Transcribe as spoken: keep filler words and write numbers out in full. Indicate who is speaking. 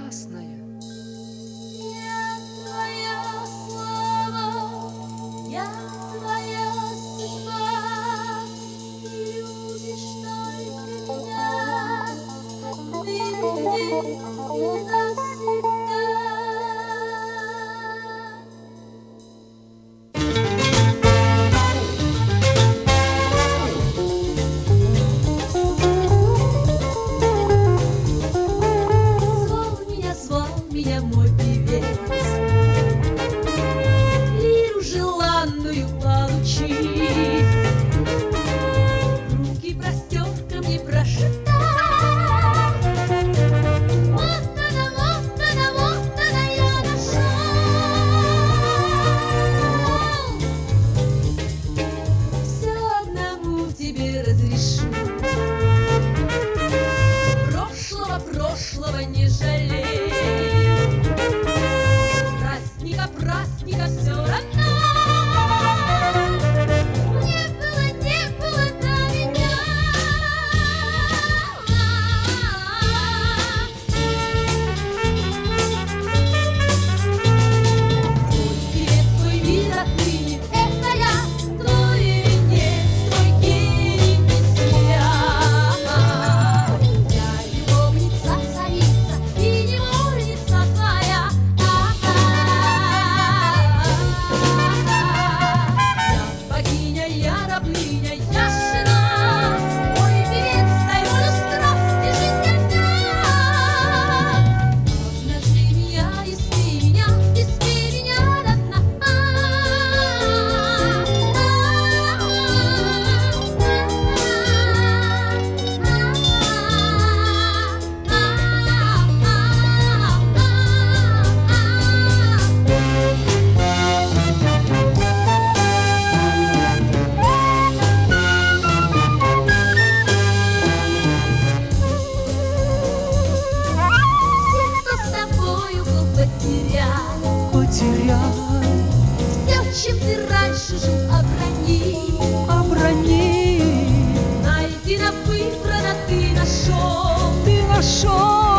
Speaker 1: прекрасная.
Speaker 2: Я твоя слава, я твоя судьба, ты любишь только меня, отныне и навсегда. Меня мой певец, лиру желанную получив, руки простер ко мне прошептав: вот она, вот она, вот она, я нашел. Все одному тебе разрешу, прошлого, прошлого не жалей. Праздника все равно не было, не было до меня. Твой певец, твой мир отныне — это я, твой венец, твой гений бессмертия. Я любовница, царица и невольница твоя. Я рабыня, я жена, мой певец, дай волю страсти, жизнь одна. Обнажи меня, испи меня, испи меня до дна.
Speaker 1: Потерял
Speaker 2: все, чем ты раньше жил, оброни,
Speaker 1: оброни.
Speaker 2: найдено, выбрано, ты нашел,
Speaker 1: Ты нашел.